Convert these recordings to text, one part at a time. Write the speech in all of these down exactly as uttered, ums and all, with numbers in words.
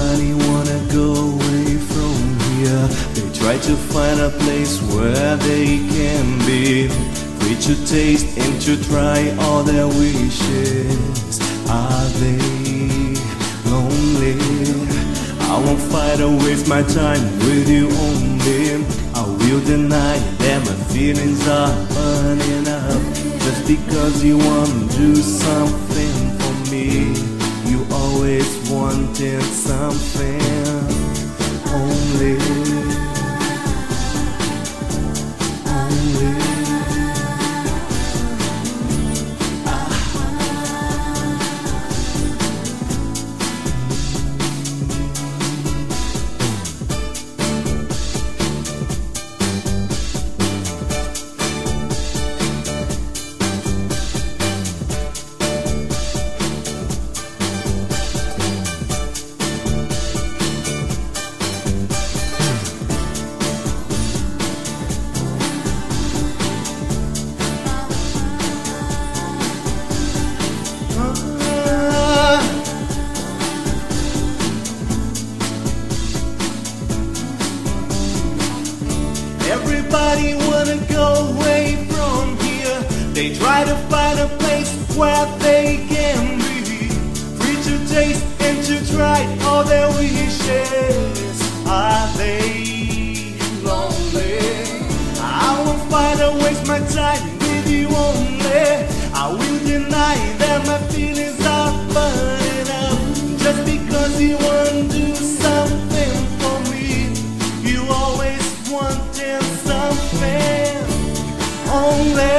Everybody wanna go away from here. They try to find a place where they can be free to taste and to try all their wishes. Are they lonely? I won't fight or waste my time with you only. I will deny that my feelings are burning up. Just because you want to do something for me, you always wanted something only, only. Everybody wanna go away from here. They try to find a place where they can be free to taste and to try all their wishes. Are they lonely? I won't fight or waste my time with you only. I will deny that my feelings are burning up. Just because you want to do something for me, you always wanted something only,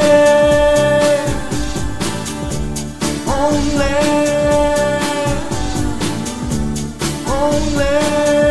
only, only.